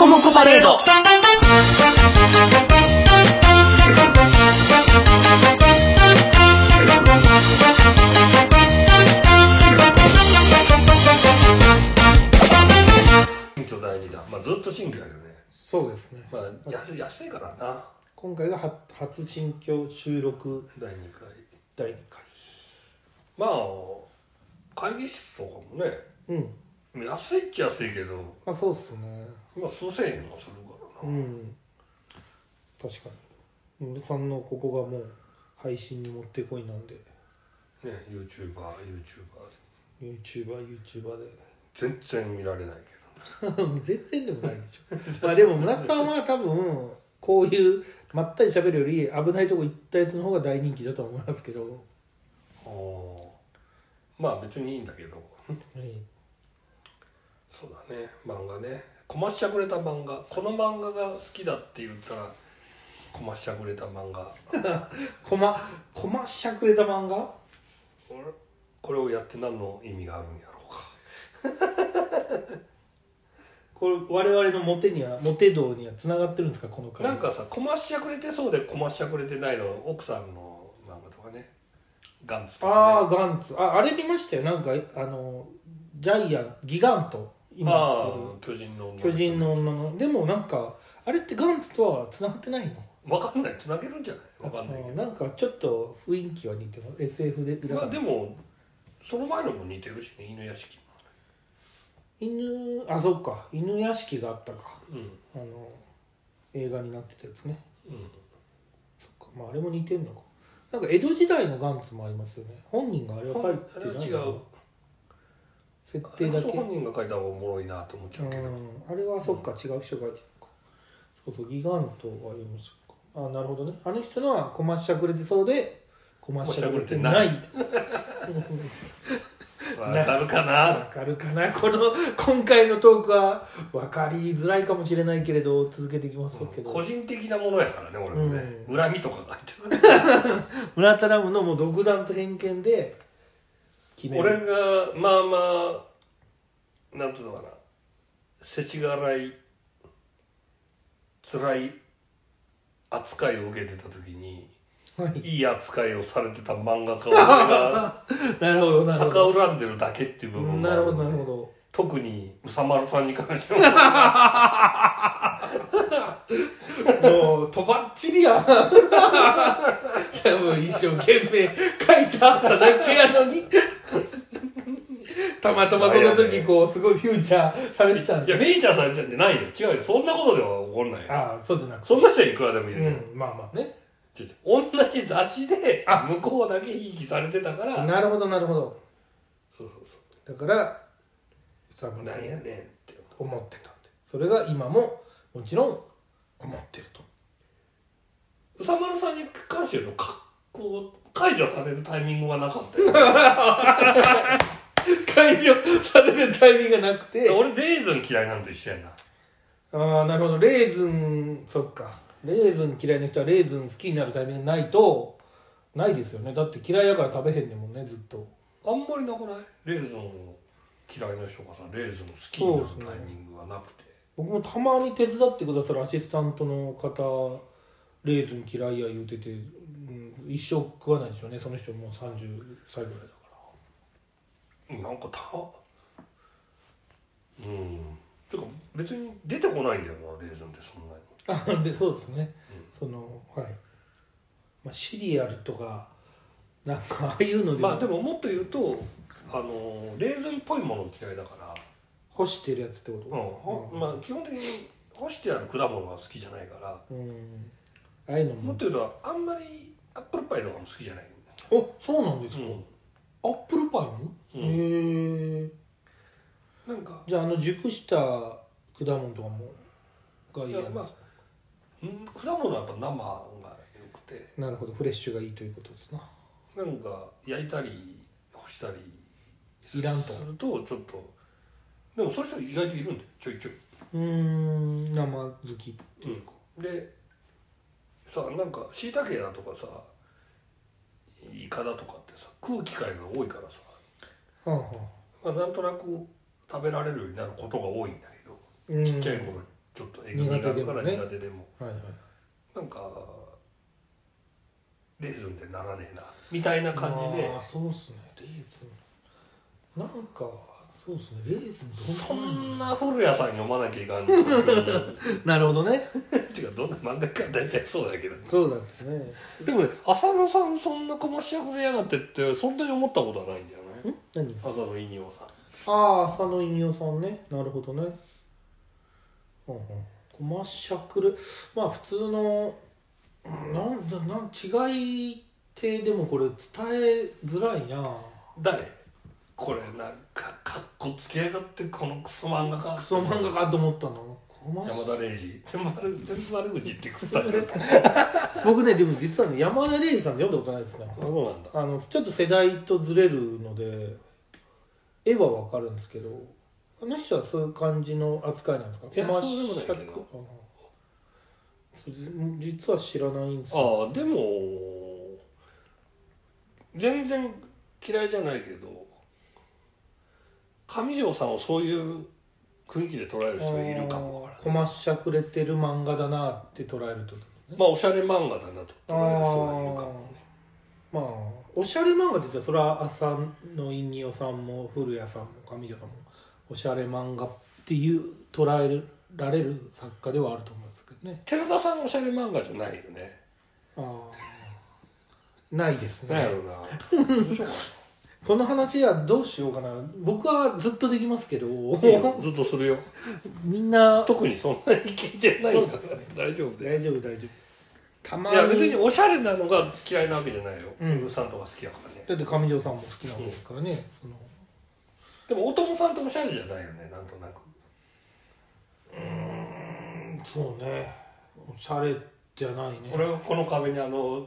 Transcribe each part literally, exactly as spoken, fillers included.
コモコパレード。 新居第二弾、まあ、ずっと新居やけどね。 そうですね。 まあ、安, 安いからな。 今回が初新居収録だいにかい。 だいにかい。 まあ会議室とかもね、うん、安いっちゃ安いけど、 あ、そうっすね。 まあ数千円もするからな。 うん。確かに。森さんのここがもう配信に持ってこいなんで。 ね、YouTuber、 YouTuber、YouTuber で。 全然見られないけど。 全然でもないでしょ。まあでも村田さんは多分こういうまったり喋るより危ないとこ行ったやつの方が大人気だと思いますけど。 あ、まあ別にいいんだけど。はい、そうだね、漫画ね。こましゃくれた漫画。この漫画が好きだって言ったらこましゃくれた漫画。 こまこましゃくれた漫画。 これをやって何の意味があるんやろうか。 これ我々のモテにはモテ道にはつながってるんですか、この回。 なんかさ、こましゃくれてそうでこましゃくれてないの、奥さんの漫画とかね、ガンツとか、ね、 ああガンツ、ああれ見ましたよ。なんかあのジャイアンギガント、 今あ巨人の女の巨人の女の。でもなんかあれってガンツとはつながってないの？ わかんない、つなげるんじゃない？わかんないけど、 なんかちょっと雰囲気は似てます。 エスエフ で。 まあでもその前のも似てるしね、犬屋敷。 犬、あ、そっか、犬屋敷があったか、 うん、 あの映画になってたやつね。 うん、 そっか、まああれも似てんのか。なんか江戸時代のガンツもありますよね。本人があれは書いてないのかな。 あれは違う。 設定だけ。 本人が書いた方がおもろいなと思っちゃうけど。うん、 あれはそっか、違う人が書いてるか。そうそう、ギガントは読むしか。あ、なるほどね。あの人のはこましゃくれてそうで、こましゃくれてない。 わかるかな？ わかるかな。この今回のトークは分かりづらいかもしれないけれど続けていきますけど、 うん、個人的なものやからね、俺もね、うん、恨みとかが入ってる。 村田ラムのもう独断と偏見で決める。 俺がまあまあなんていうのかな、世知辛い辛い扱いを受けてた時に、はい、いい扱いをされてた漫画家を俺がなるほどなるほど、 逆恨んでるだけっていう部分もあるので、なるほどなるほど、特に宇佐丸さんに関してはもうとばっちりやん。多分一生懸命書いてあっただけやのにたまたまその時こうすごいフューチャーされてたんで。 いや、フューチャーされてたんじゃないよ、違うよ、そんなことでは起こんないよ。 ああ、そうじゃなくて、 そんな人はいくらでもいるじゃん、 うん、まあまあね、 同じ雑誌で向こうだけいい気されてたから。 なるほどなるほど、 そうそうそう、 だから宇佐丸何やねんって思ってたんで、それが今ももちろん思ってると。 宇佐丸さんに関して言うと、こう解除されるタイミングがなかったよ解除されるタイミングがなくて、 俺レーズン嫌いなんと一緒やな。 ああ、なるほど、レーズン、そっか、レーズン嫌いな人はレーズン好きになるタイミングないとないですよね。だって嫌いだから食べへんねんもんね、ずっと。あんまりなくない？レーズンを嫌いな人がさ、レーズンを好きになるタイミングがなくて、ね、 僕もたまに手伝ってくださるアシスタントの方、レーズン嫌いや言うてて、うん、一生食わないでしょうね、その人もうさんじゅっさいぐらいだから。 なんかたうんてか別に出てこないんだよな、レーズンってそんなに。 あでそうですね、うん、そのはい、まあ、シリアルとかなんかああいうのでも、 まあでももっと言うと、あのレーズンっぽいもの嫌いだから、 干してるやつってこと？ うん、うん、まあ基本的に干してある果物が好きじゃないから、うん、 ああいうのももっと言うとあんまりアップルパイとかも好きじゃない。 お、そうなんですか、うん、アップルパイも、うん、へえ。なんかじゃああの熟した果物とかもがいいやん。いや、まあ、 果物はやっぱ生が良くて、 なるほど、フレッシュがいいということですな。 なんか焼いたり干したりいらんとするとちょっと、でもそういう人意外といるんだよ、ちょいちょい。 うーん、生好きっていうか、 うん、でさ、なんかしいたけだとかさ、イカだとかってさ、食う機会が多いからさ、はあはあ、まあ、なんとなく食べられるようになることが多いんだけど、うん、ちっちゃい頃ちょっとえぐみがあるから苦手でも、 はいはい、 なんかレーズンでならねえなみたいな感じで。 ああそうっすね、レーズンなんかそうっすね、レーズンそんな古谷さん読まなきゃいかんのなるほどねていうかどんな漫画か大体そうだけど、 そうなんですね。 でもね、浅野さんそんなこましゃくれやがってってそんなに思ったことはないんだよね。 ん何？ 浅野稲夫さん。 ああ、浅野稲夫さんね。なるほどね。うんうん。こましゃくれ、まあ普通の、なんだ、なん違いってでもこれ伝えづらいな。 誰？これなんかかっこつけやがってこのクソ漫画か。 クソ漫画かと思ったの。 山田礼二。全部悪全部悪口ってクソだよ。 僕ね、でも実はね、山田礼二さんって読んだことないですね。 あ、そうなんだ。 あのちょっと世代とずれるので、絵はわかるんですけど、あの人はそういう感じの扱いなんですか？ いや、そうでもないけど。 実は知らないんですよ。 ああ、でも全然嫌いじゃないけど、上条さんをそういう雰囲気で捉える人がいるかもわからない。 こましゃくれてる漫画だなって捉えるってことですね。 まあおしゃれ漫画だなと捉える人がいるかもね。 まあおしゃれ漫画って言ったらそれは浅野稲夫さんも古谷さんも上条さんもおしゃれ漫画っていう捉えられる作家ではあると思うんですけどね。 寺田さんおしゃれ漫画じゃないよね。 ああ、ないですね。 なんやろうな。どうしようかな。 この話はどうしようかな。僕はずっとできますけど。 いいよ、ずっとするよ。 みんな特にそんなに聞いてないんだから、ね、大丈夫で。 大丈夫大丈夫。たまに。 いや別におしゃれなのが嫌いなわけじゃないよ。 うん、 エグさんとか好きやからね。 だって上条さんも好きなわけですからね。うん、そのでも大友さんっておしゃれじゃないよね、なんとなく。 うーん、そうね。おしゃれじゃないね。 俺はこの壁にあの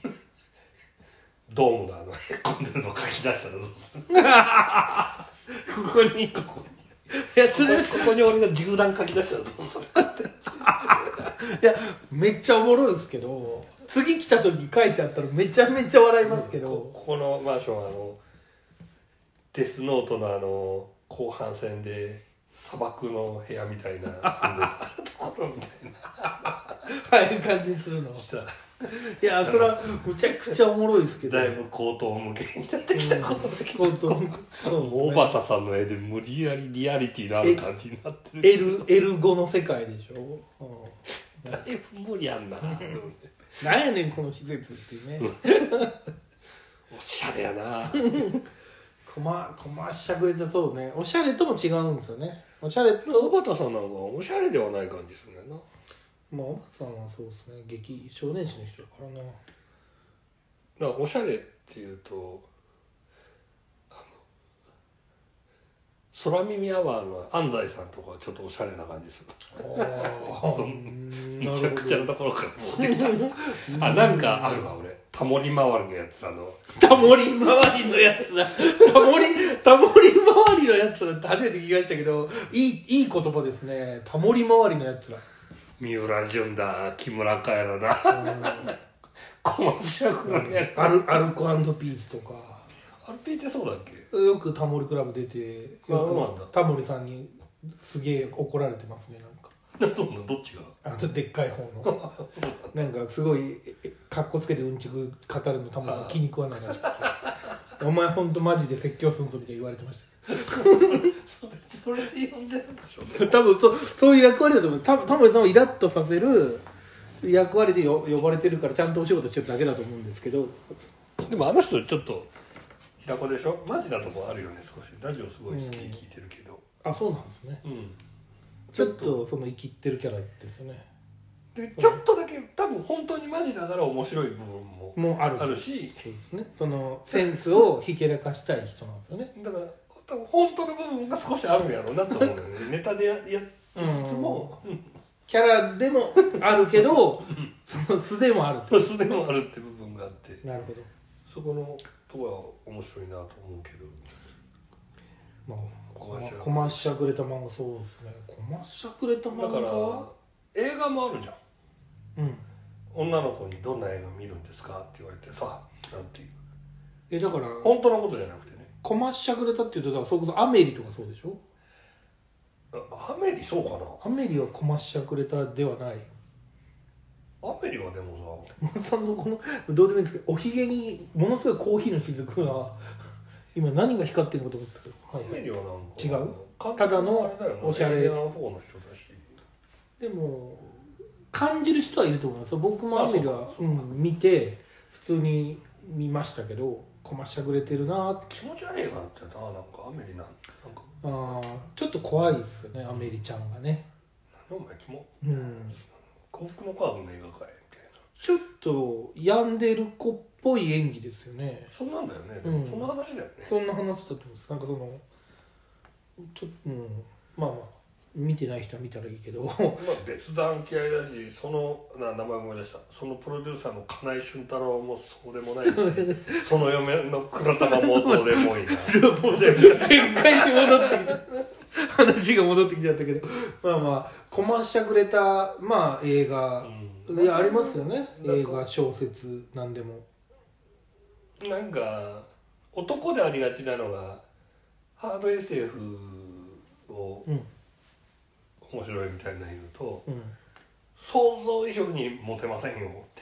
ドームのあのへっこんでるの書き出したらどうする？ ここにここに。いやそれここに俺が銃弾書き出したらどうするって。 いやめっちゃおもろいですけど、次来た時書いてあったらめちゃめちゃ笑いますけど。 こ, ここのマンションはあのデスノートのあの後半戦で砂漠の部屋みたいな住んでたところみたいなああいう感じにするの。 したらいやそれはむちゃくちゃおもろいですけど。 だいぶ口頭向けになってきたことだけど、 うん、口頭そうですね。 大畑さんの絵で無理やりリアリティのある感じになってる。 L、エルご の世界でしょ。うん、 だいぶ無理やんな。 なんやねんこの施設っていうね。 おしゃれやな。 こま、こましゃくれてそうね。おしゃれとも違うんですよね。おしゃれと。 大畑さんなんかおしゃれではない感じするねんな。 まあ、おばさんはそうですね。劇少年誌の人だからな。だからおしゃれっていうと、あの空耳アワーの安西さんとかはちょっとおしゃれな感じする。 ああ、 めちゃくちゃなところから持ってきた。あ、なんかあるわ俺。タモリ回りのやつらの。 タモリ回りのやつだ。タモリ、タモリ回りのやつらって初めて聞きましたけど、いい、いい言葉ですね。タモリ回りのやつら。 三浦淳だ、木村カエラだ。コマーシャルのやつ。 アル、アルコ&ピースとか。 アルピーってそうだっけ？ よくタモリクラブ出て、よくタモリさんにすげえ怒られてますね、なんか。 そうなの？どっちが？ あのでっかい方の。なんかすごいかっこつけてうんちく語るのタモリさん気に食わないらしくて。お前ほんとマジで説教すんぞみたいに言われてました。 それそれで呼んでるんでしょ。 多分そそういう役割だと思う。タモリさんをイラッとさせる役割でよ呼ばれてるからちゃんとお仕事してるだけだと思うんですけど。 でもあの人ちょっと平子でしょ。マジなとこあるよね少し。ラジオすごい好きに聞いてるけど。 うん、あ、そうなんですね。 うん。 ちょっとその生きってるキャラですよね。 でちょっとだけ多分本当にマジながら面白い部分ももあるあるし、 そうですね。そのセンスをひけらかしたい人なんですよね。 だから多分本当の部分が少しあるんやろうなと思うのよね。ネタでややりつつも、うん、 キャラでもあるけど、その素でもあると。素でもあるって部分があって。 なるほど。 そこのとこは面白いなと思うけど。 まあ、こましゃくれた漫画そうですね。こましゃくれた漫画だから映画もあるじゃん。 うん。 女の子にどんな映画見るんですかって言われてさ、なんていう。 えだから本当のことじゃなくてね。 こましゃくれたっていうとだからそれこそアメリとかそうでしょ。 アメリそうかな。 アメリはコマッシャクレタではない。 アメリはでもささんのこのどうでもいいんですけど、おひげにものすごいコーヒーの雫が今何が光ってるのかと思ったけど、 はい、アメリはなんか違う、ただのおしゃれ。 エイリアンフォーの人だし。 でも感じる人はいると思います。僕もアメリは、うん、見て普通に見ましたけど、コマしゃくれてるなって。 気持ち悪いからってな、なんかアメリなんなんかあちょっと怖いですよね、アメリちゃんがね。 何お前キモ、 うん、 幸福のカードの映画かいみたいな。 ちょっと病んでる子っぽい演技ですよね。 そんなんだよね。でもそんな話だよね、 うん、そんな話だと思うんです。なんかそのちょっと、うん、まあまあ見てない人は見たらいいけど、まあ別段嫌いだし、そのな名前思い出した、そのプロデューサーの金井俊太郎もそうでもないしその嫁の倉玉もどうでもいいな全部展開に戻ってきた話が戻ってきちゃったけど、まあまあコマしゃくれた、まあ映画、うん、いやありますよね、映画小説なんでも。 なんか男でありがちなのがハード エスエフ を、うん、面白いみたいな言うと、うん、想像以上にモテませんよって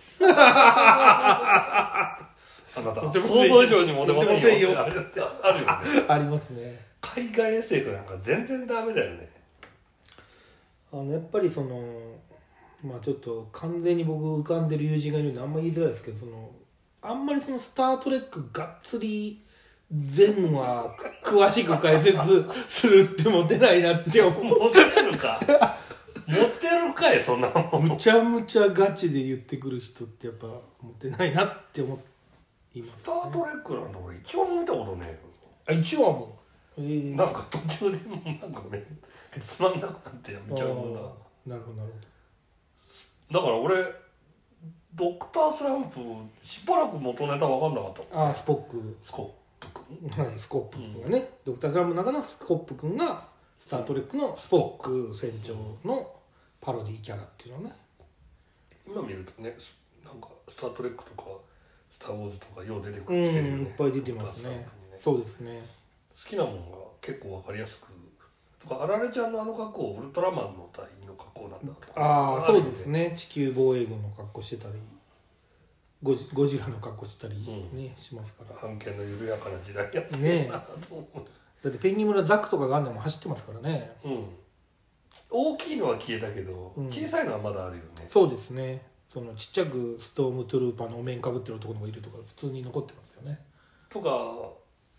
あなた想像以上にモテませんよってあるよね。 ありますね。 海外 エスエフ なんか全然ダメだよね。 あのやっぱりそのまあちょっと完全に僕浮かんでる友人がいるんであんまり言いづらいですけど、そのあんまりそのスタートレックがっつり全話詳しく解説するってモテないなって思う。 モテるかモテるかい、そんなもん。 むちゃむちゃガチで言ってくる人ってやっぱモテないなって思います、ね、 スタートレックなんて俺一話も見たことねえよ。 あ、一話も、 えー、なんか途中でもなんかめつまんなくなってやめちゃうよな。なるほどなるほど。だから俺ドクタースランプしばらく元ネタ分かんなかったもん、ね、 あ、スポックスコップ君、 はい、スコップ君がね、うん、ドクタースランプの中のスコップ君がスタートレックのスポック船長のパロディキャラっていうのね。 今見るとね、なんかスタートレックとかスターウォーズとかよう出てくるってるよね。 うん、いっぱい出てますね。ね、そうですね。 好きなものが結構わかりやすくとか、あられちゃんのあの格好ウルトラマンの隊員の格好なんだとか、 ああ、そうですね。地球防衛軍の格好してたりゴ ジ, ゴジラの格好したり、ね、うん、しますから。 判権の緩やかな時代やったね。だってペンギン村ザクとかガンダムも走ってますからね。 うん。大きいのは消えたけど、うん、小さいのはまだあるよね。 そうですね。そのちっちゃくストームトゥルーパーのお面かぶってる男の子がいるとか普通に残ってますよね。 とか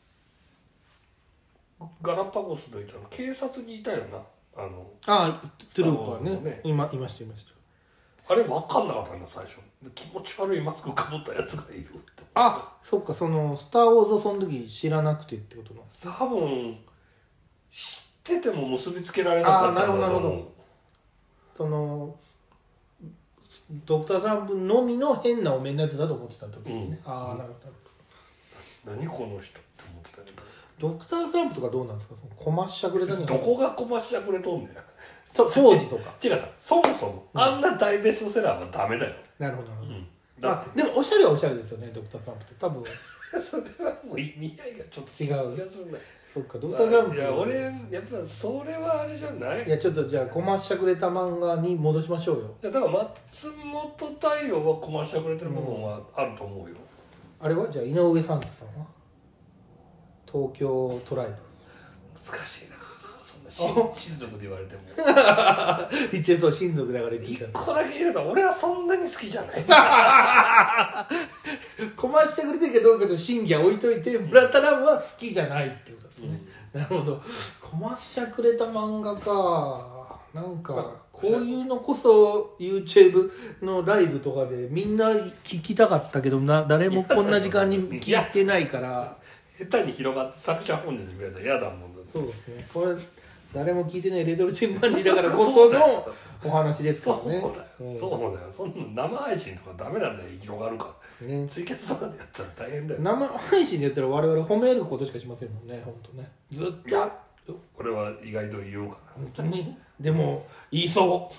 ガラパゴスのいたの警察にいたよな、あのああトゥルーパーね、ね、今いましたいました。 あれ分かんなかったんだ最初。気持ち悪いマスクかぶったやつがいるって。 あ、そっか、そのスター・ウォーズをその時知らなくてってことなんですか。 多分知ってても結びつけられなかったんだと思う。あ、なるほどなるほど。 そのドクタースランプのみの変なお面のやつだと思ってた時ですね、うん、ああ、なるほど。何この人って思ってたけど、 ドクタースランプとかどうなんですか。そのコマッシャくれたんじゃない。 どこがコマッシャくれとんねん。 当時とか。 違うさ、そもそも、うん、あんな大ベストセラーはダメだよ。 なるほどなるほど。うん、まあ、でもおしゃれはおしゃれですよね、ドクタースランプって多分。 それはもう意味合いがちょっと違う気がするんだよ。 そっか、ドクタースランプ、 まあ、いや俺やっぱそれはあれじゃない。 いやちょっとじゃあコマしゃくれた漫画に戻しましょうよ。 だから松本太陽はコマしゃくれてる部分はあると思うよ。 うん、あれはじゃあ井上サンタさんは東京トライブ。 難しいな。親族で言われても一応そう親族だから言ってきたんです。 一個だけ言うと俺はそんなに好きじゃないコマしてくれてるかどうかと真偽は置いといて、村田ラブは好きじゃないってことですね、うん、なるほど。コマしてくれた漫画か。なんかこういうのこそ YouTube のライブとかでみんな聞きたかったけどな、誰もこんな時間に聞いてないから下手に広がって作者本人に言われたら嫌だもんだ。 そうですね、これ誰も聞いてないレトロチンパンジーだからこそのお話ですからね。 そうだよ、うん、そうだよ。そんな生配信とかダメなんだよ、広がるから、ね、ツイキャスとかでやったら大変だよ。 生配信でやったら我々褒めることしかしませんもんね、本当ね。ずっと。いや、 これは意外と言おうかな。 本当に。でも言いそう。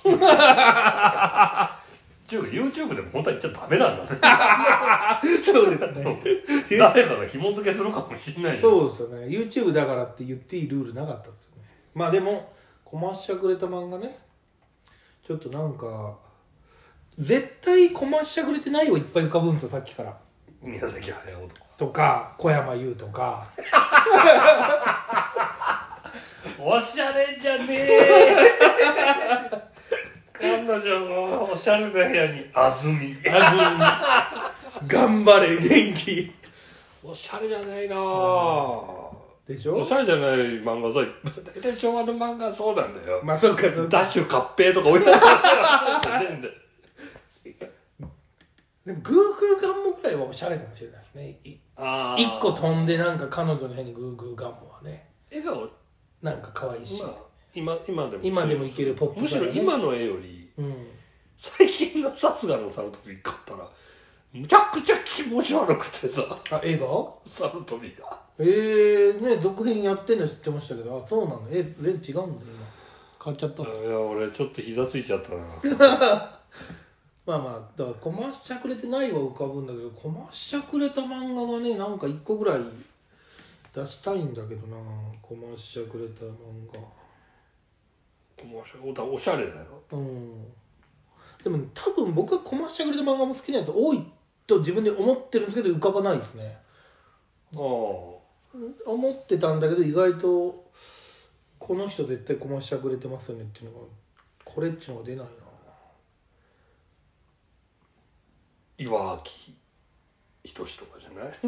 YouTube でも本当は言っちゃダメなんだぜ。 そうですね。 誰かが紐付けするかもしれない。 そうですよね。YouTube だからって言っていいルールなかったですよね。まあでもこましゃくれた漫画ね。ちょっとなんか絶対こましゃくれてないをいっぱい浮かぶんですよ、さっきから。 宮崎駿とかとか小山優とかおしゃれじゃねえ彼女のおしゃれな部屋にあずみあずみ頑張れ元気おしゃれじゃないなぁでしょ。 おしゃれじゃない漫画さ大体昭和の漫画はそうなんだよ。 まあそうかそうか。 ダッシュ合併とか置いてあるんだよ。 でもグーグーガンモぐらいはおしゃれかもしれないですね。いあ一個飛んでなんか彼女の部屋にグーグーガンモはね、 笑顔なんか可愛いし、 まあ、今, 今でも今でもいけるポップさ、ね、 むしろ今の絵より、 うん、 最近のさすがのサルトビ買ったらむちゃくちゃ気持ち悪くてさ。 あ、映画サルトビがえー、ね、続編やってんの知ってましたけど、あ、そうなの、え、全然違うんだ今変わっちゃった。 いや俺ちょっと膝ついちゃったなまあまあ、だからこましゃくれてないは浮かぶんだけど、こましゃくれた漫画がね、なんかいっこぐらい出したいんだけどな。こましゃくれた漫画、 おしゃれだよ。 うん。でも多分僕はこましゃくれた漫画も好きなやつ多いと自分で思ってるんですけど、浮かばないですね。 ああ思ってたんだけど、意外とこの人絶対こましゃくれてますよねっていうのが、これっちゅうのが出ないな。 岩城仁とかじゃない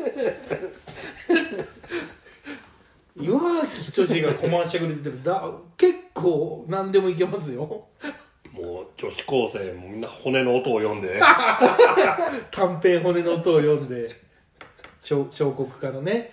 岩城仁がコマーシャルで出てるだ、結構何でもいけますよ。 もう女子高生もみんな骨の音を読んで短編骨の音を読んで彫刻家のね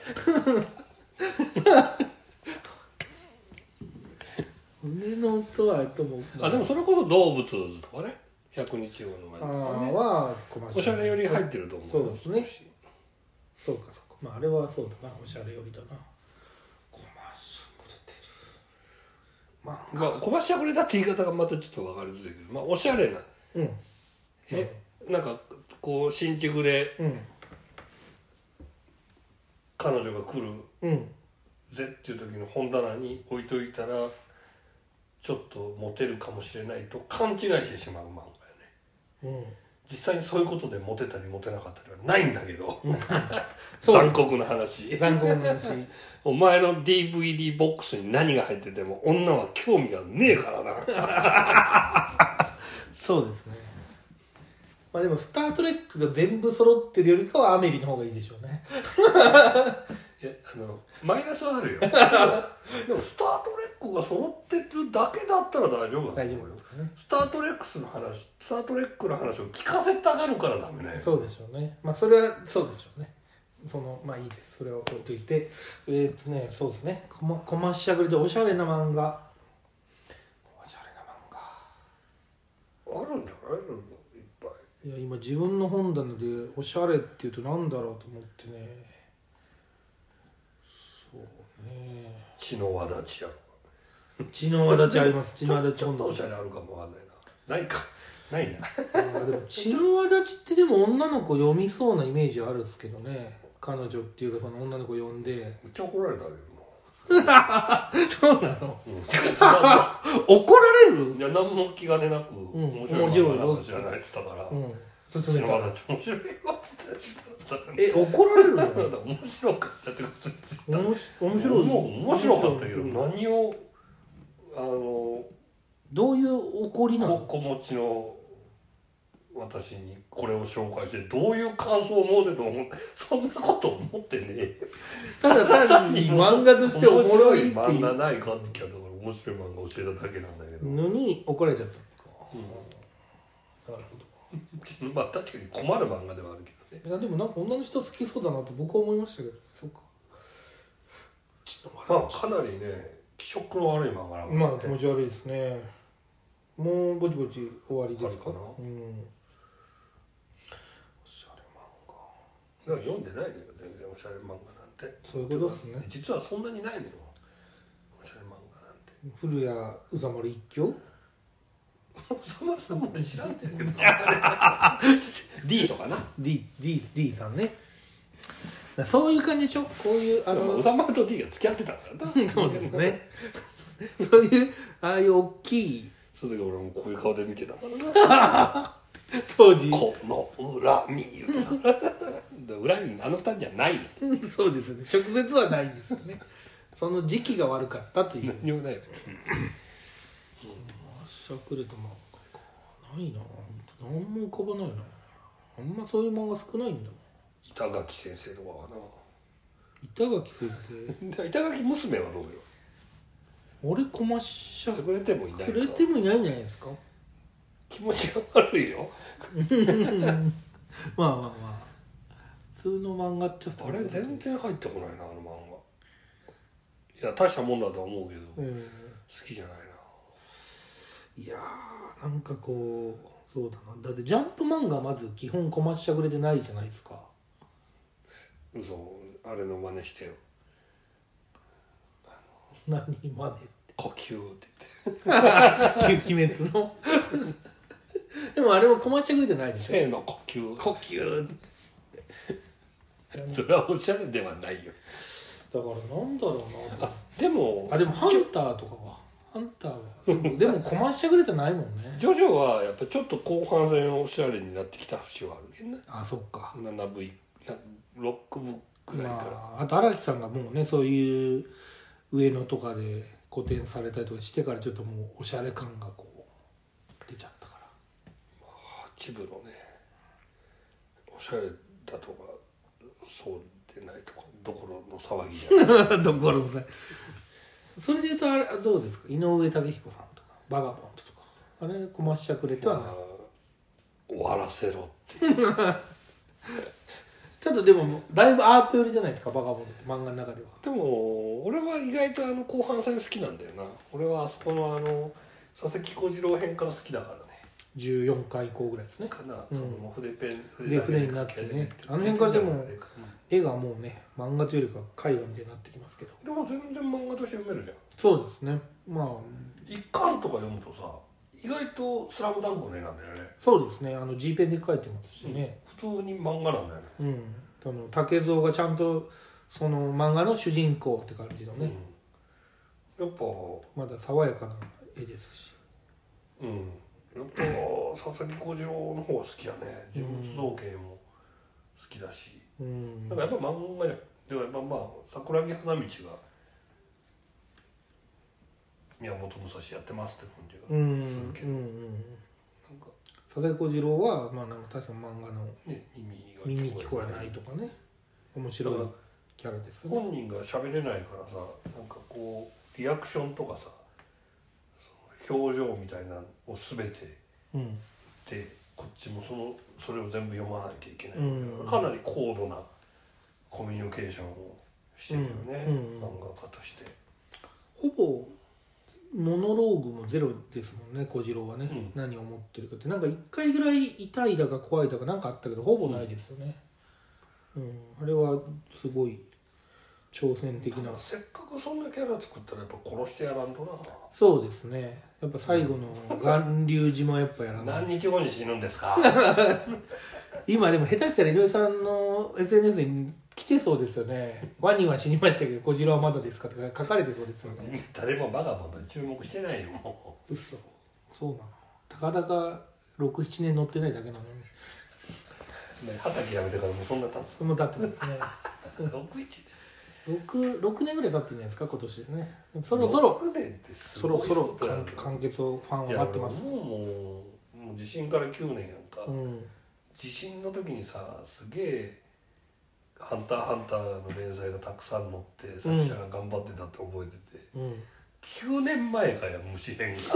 骨の音はともあでもそれこそ動物図とかね、百日後の前とかねはおしゃれより入ってると思う。 そうですね。そうかそうか、まああれはそうだな、おしゃれよりだな。コマしゃくれてる。 まあ、まあ、コマしゃくれたって言い方がまたちょっと分かりづらいけど、まあおしゃれな、 うん、 え、なんかこう新宿で、うん、彼女が来る、うん、ぜっていう時の本棚に置いといたらちょっとモテるかもしれないと勘違いしてしまう漫画よね、うん、実際にそういうことでモテたりモテなかったりはないんだけど、うん、残酷な話残酷な話お前の ディーブイディー ボックスに何が入ってても女は興味がねえからなそうですね。まあでもスタートレックが全部揃ってるよりかはアメリの方がいいでしょうねいやあのマイナスはあるよでも、でもスタートレックが揃ってるだけだったら大丈夫だと思うよ。ね、スタートレックスの話スタートレックの話を聞かせたがるからダメね。 そうでしょうね。まあそれはそうでしょうね。そのまあいいです、それを置いといて、えー、っとねそうですね、こまこましゃくれでおしゃれな漫画、おしゃれな漫画あるんじゃないのいっぱい。 いや今自分の本棚でおしゃれっていうとなんだろうと思ってね。そうね、 血の輪立ちやろ。 血の輪立ちあります。血の輪立ち、 ちょっとおしゃれあるかもわかんないな。ないかないなあでも血の輪立ちってでも女の子読みそうなイメージあるんですけどね。彼女っていうかその女の子呼んでめっちゃ怒られたけどそうなの、うん、怒られる。 いや何も気兼ねなく、うん、面白い漫画なんか知らないって言ったから、うん、血の輪立ち面白いよってえ怒られるの面白かったってこと面白い面白かったけど何をあのどういう怒りなの。 子持ちの私にこれを紹介してどういう感想を持てと思って、そんなこと思ってねえ。 ただ単に漫画としておもろいっていう漫画ないかって聞いたから面白い漫画教えただけなんだけどのに怒られちゃったんですか、うん、なるほどまあ確かに困る漫画ではあるけどね。 いやでもなんか女の人好きそうだなと僕は思いましたけど。そうか、 まあかなりね気色の悪い漫画なんだね。 まあ気持ち悪いですね。もうぼちぼち終わりですか。 かな、うん、おしゃれ漫画だから読んでないのよ全然おしゃれ漫画なんて。 そういうことですね。 実はそんなにないのよおしゃれ漫画なんて。 古谷宇佐丸一挙宇佐丸さんまで知らんてんけどD とかな D, D, D さんね。そういう感じでしょ。こういうあの宇佐丸と D が付き合ってたからなそうですねそういうああいう大きいその時俺もこういう顔で見てたからな当時この恨み言うてた恨みあの二人じゃないよそうですね直接はないですよねその時期が悪かったという何もない別にしゃくれた漫画かないな何も浮かばないなあんまそういう漫画少ないんだもん板垣先生とかはな板垣先生板垣娘はどうよ俺コマしゃくれてもいないかくれてもいないんじゃないですか気持ちが悪いよまあまあまあ普通の漫画っちゃ普通のあれ全然入ってこないなあの漫画いや大したもんだとは思うけど、うん、好きじゃないないやーなんかこうそうだなだってジャンプ漫画まず基本コマしゃくれてないじゃないですか嘘あれの真似してよ何真似って呼吸って言って鬼滅のでもあれもコマしゃくれてないでしょせーの呼吸呼吸それはおしゃれではないよだからなんだろうなあでもあでもハンターとかはハンターはでもでもコマしゃくれてないもんねジョジョはやっぱちょっと後半戦おしゃれになってきた節はあるけどねあそっかなな部ろっ部くらいから、 まあ、あと荒木さんがもうねそういう上野とかで個展されたりとかしてからちょっともうおしゃれ感がこう出ちゃったから、 まあ、八部のねおしゃれだとかそうでないとかどころの騒ぎじゃないどころのさそれでいうとあれどうですか井上武彦さんとかバガボンドとかあれコマしゃくれてはない、まあ、 終わらせろっていうちょっとでもだいぶアート寄りじゃないですかバガボンドって漫画の中ではでも俺は意外とあの後半戦好きなんだよな俺はあそこのあの佐々木小次郎編から好きだからねじゅうよんかい以降ぐらいですねかな、 うん、 その筆ペン筆筆になってねあの辺からでも絵がもうね漫画というよりか絵画みたいになってきますけどでも全然漫画として読めるじゃんそうですねまあ一巻とか読むとさ意外とスラムダンクの絵なんだよねそうですねあの G ペンで描いてますしね、 うん、普通に漫画なんだよねうんその竹蔵がちゃんとその漫画の主人公って感じのね、 うん、やっぱまだ爽やかな絵ですしうんやっぱ佐々木小次郎の方が好きやね人物造形も好きだし、うん、なんかやっぱ漫画じゃんでもやっぱまあ桜木花道が宮本武蔵やってますって感じがするけど、うんうんうん、なんか佐々木小次郎はまあなんか確か漫画の、 ね、 耳が聞こえないとかね面白いキャラですよね本人が喋れないからさなんかこうリアクションとかさ表情みたいなのを全て、うん、でこっちもそのそれを全部読まなきゃいけない、うん、かなり高度なコミュニケーションをしてるよね、うんうん、漫画家としてほぼモノローグもゼロですもんね小次郎はね、うん、何を思ってるかってなんかいっかいぐらい痛いだか怖いだかなんかあったけどほぼないですよね、うんうん、あれはすごい挑戦的なせっかくそんなキャラ作ったらやっぱ殺してやらんとなそうですねやっぱ最後の巌流島やっぱやらない何日後に死ぬんですか今でも下手したら井上さんの エスエヌエス に来てそうですよねワニは死にましたけど小次郎はまだですかとか書かれてそうですよね誰もバカボンドに注目してないよもう嘘そうなのたかだかろく、ななねん乗ってないだけなのに畑やめてからもうそんな経つそんな経ってますねろく、なな 6, 6年ぐらい経ってるんじゃないですか今年ですねそろそろろくねんってすごいそろそろ完結をファンは待ってますもうもうもう地震からきゅうねんやんか、うん、地震の時にさすげえハンターハンターの連載がたくさん載って作者が頑張ってたって覚えてて、うん、きゅうねんまえかや虫編が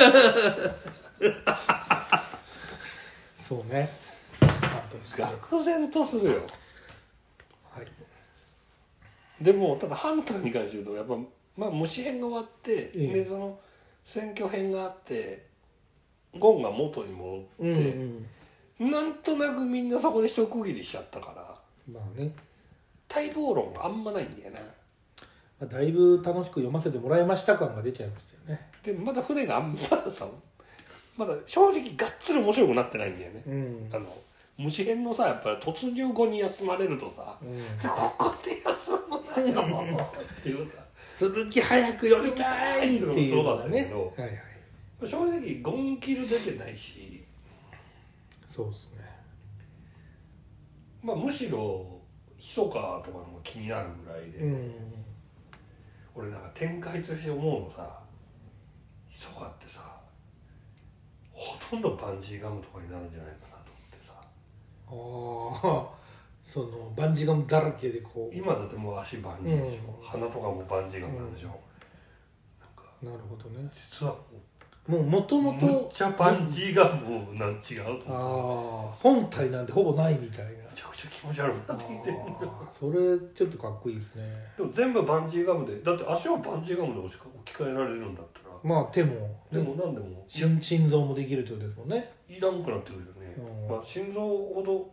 そうね愕然とするよ、はい、でもただハンターに関して言うとやっぱ、まあ、虫編が終わって、ええ、でその選挙編があってゴンが元に戻って、うんうん、なんとなくみんなそこで一区切りしちゃったからまあね待望論があんまないんだよな、 まあ、だいぶ楽しく読ませてもらいました感が出ちゃいましたよねでまだ船がまださまだ正直がっつり面白くなってないんだよね、うん、あの虫編のさやっぱり突入後に休まれるとさ、うん、ここで休むなよっていうさ続き早く読みたいっていうのがね。はいはい。 正直ゴンキル出てないし。 そうですね。 まあむしろひそかとかのも気になるぐらいで。うん、俺なんか展開として思うのさ、ひそかってさ、ほとんどバンジーガムとかになるんじゃないかなと思ってさ。 ああ。そのバンジーガムだらけでこう今だってもう足バンジーでしょ、うん、鼻とかもバンジーガムなんでしょ、うん、なんかなるほどね。 実はもうもともとむっちゃバンジーガムなん違うと思った。ああ本体なんてほぼないみたいな。めちゃくちゃ気持ち悪くなってきてるんだ。 それちょっとかっこいいですね。 でも全部バンジーガムで、だって足をバンジーガムで置き換えられるんだったら、 まあ手も、ね、 でも何でも心臓もできるってことですもんね。 いらんくなってくるよね、うん、まあ心臓ほど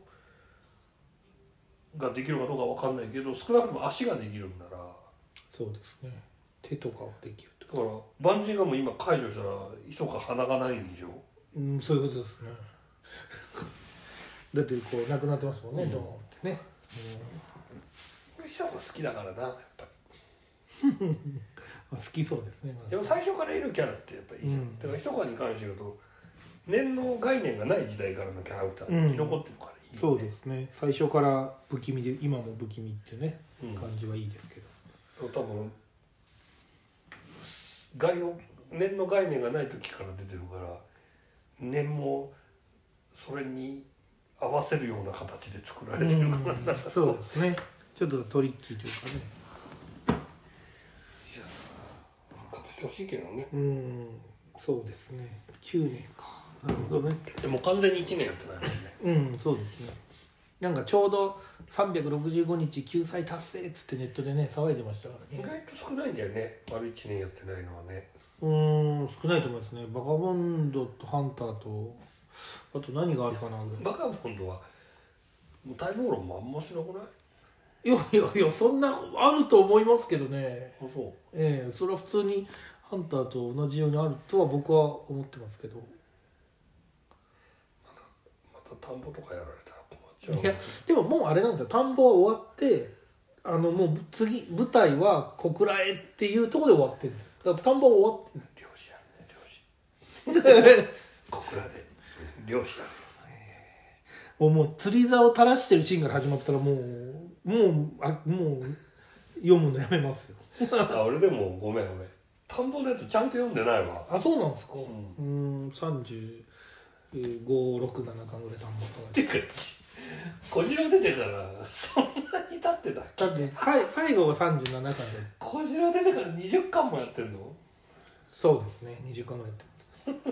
ができるかどうかわかんないけど、少なくとも足ができるんなら。 そうですね。手とかはできるだからバンジーガム今解除したらひそか鼻がないんでしょ。 うんそういうことですね。だってこうなくなってますもんね、うん、ドーンってね。 ひそか好きだからなやっぱり。好きそうですね。 でも最初からいるキャラってやっぱいいじゃん。うん、だからひそかに関して言うと念の概念がない時代からのキャラクターで生き残ってるからいい、ね、 うん、そうですね。最初から不気味で今も不気味ってね、うん、感じはいいですけど。 多分概の念の概念がない時から出てるから念もそれに合わせるような形で作られてるから、うん、 そうですね。ちょっとトリッキーというかね。 いや復活してほしいけどね。 うんそうですね。きゅうねんか。なるほどね。 でも完全にいちねんやってないもんね。 うんそうですね。なんかちょうどさんびゃくろくじゅうごにち救済達成っつってネットでね騒いでましたからね。 意外と少ないんだよね、丸いちねんやってないのはね。 うーん少ないと思いますね。バカボンドとハンターとあと何があるかな。 バカボンドはもう待望論もあんましなくない？ いやいやいやそんなあると思いますけどね。 あそう。 ええそれは普通にハンターと同じようにあるとは僕は思ってますけど。 またまた田んぼとかやられたら困っちゃう。 いやでももうあれなんですよ。田んぼは終わってあのもう次舞台は小倉へっていうところで終わってるんですよ。だから田んぼは終わってる。 漁師やるね漁師。小倉で漁師やる。 もう釣り竿を垂らしてるシーンから始まったらもうもうあもう読むのやめますよ。 あ俺でもごめんごめん田んぼのやつちゃんと読んでないわ。 あそうなんですか。うん、うんさんじゅうご、ろく、ななかんぐらい田んぼとか。 てか小次郎出てからそんなに経ってたっけ。 だって最後がさんじゅうななかんで小次郎出てからにじゅっかんもやってんの。 そうですねにじゅっかんぐらいやってます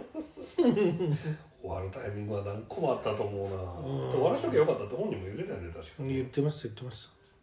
終わるタイミングは何個もあったと思うな。うん終わらしときゃよかったって本人も言ってたよね確かに。 言ってました言ってま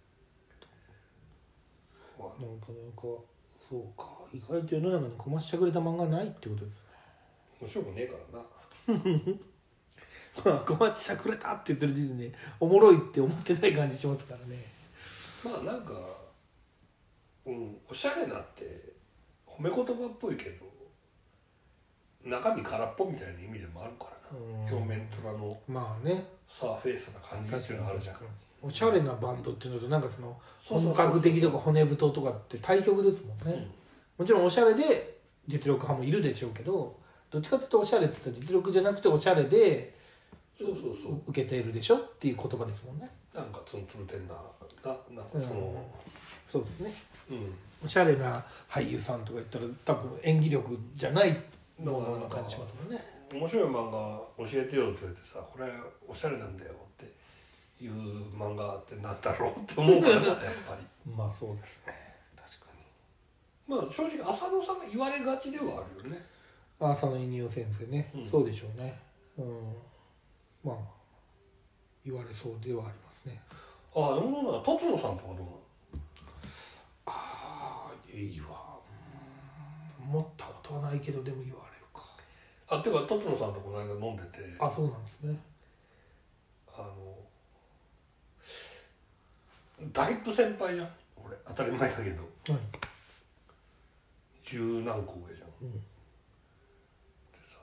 したなんかなんかそうか意外と世の中にこましゃくれた漫画ないってことですね。 面白くねえからな。 まあこましゃくれたって言ってる時点でおもろいって思ってない感じしますからね。 まあなんかうんおしゃれなって褒め言葉っぽいけど中身空っぽみたいな意味でもあるからな。表面面のまあねサーフェイスな感じっていうのがあるじゃん。 おしゃれなバンドっていうのとなんかその本格的とか骨太とかって対極ですもんね、うん、もちろんおしゃれで実力派もいるでしょうけどどっちかというとおしゃれって言ったら実力じゃなくておしゃれでそうそうそう受けているでしょっていう言葉ですもんね。 なんかツンツルテンななんかその、うん、 そうですね、 うん、 おしゃれな俳優さんとか言ったら多分演技力じゃないものな感じしますもんね。 面白い漫画教えてよって言われてさこれおしゃれなんだよっていう漫画ってなんだろうって思うからなやっぱり。 まあそうですね確かに。まあ正直浅野さんが言われがちではあるよね。 浅野稲夫先生ね、うん、そうでしょうね、うん、まあ言われそうではありますね。 ああでもなとつのさんとかどうなの。 ああいいわ思ったことはないけどでも言われるか。 あっていうかとつのさんとこの間飲んでてあそうなんですね。 あのだいぶ先輩じゃん俺当たり前だけど、はい、十何個上じゃん、うん、でさ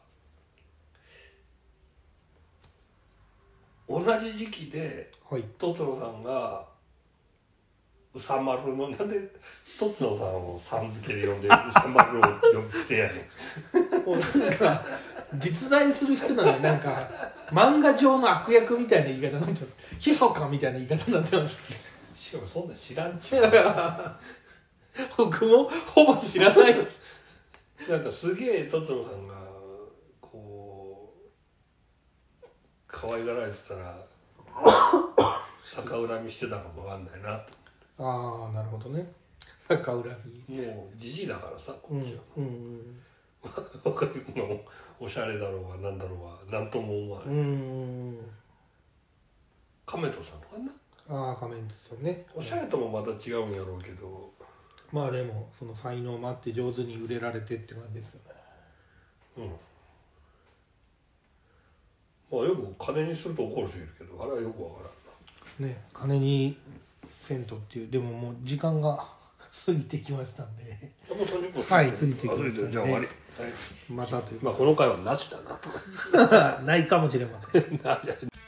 同じ時期でとつのさんがうさまるのなんでとつのさんをさん付けで呼んでうさまるを呼ぶってやねん。 もうなんか実在する人なのよ。なんか漫画上の悪役みたいな言い方になってます。ひそかみたいな言い方になってます。 しかもそんな知らんちゅう僕もほぼ知らない。 なんかすげえとつのさんがこう可愛がられてたら逆恨みしてたかもわかんないなと。 ああ、なるほどね。逆恨み。もうじじいだからさ、こっちは。 うんうん若い子のおしゃれだろうがなんだろうがなんとも思わない。うん。亀戸さんかな。 ああ、亀戸さんね。 おしゃれともまた違うんやろうけど。 まあでもその才能もあって上手に売れられてって感じですよね。 うん。まあよく金にすると怒る人いるけど、あれはよくわからんな。ね、金にせんとっていう、でももう時間が過ぎてきましたんで。 もうさんじゅっぷんはい、過ぎてきましたんで。 じゃあ終わり。はい、 またという。 まあこの回はなしだなと。 ないかもしれません。